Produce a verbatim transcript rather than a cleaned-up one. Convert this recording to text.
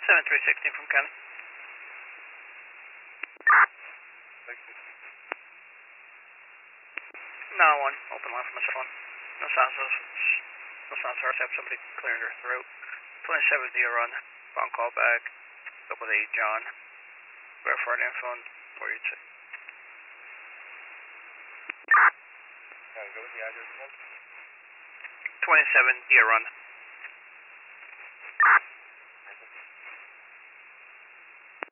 seven three sixteen from County. nine one, open line from my cell phone. No sounds, no sounds, I have somebody clearing their throat. twenty-seven D run, phone call back, double eight John. Verify the info and where you check. twenty-seven D run.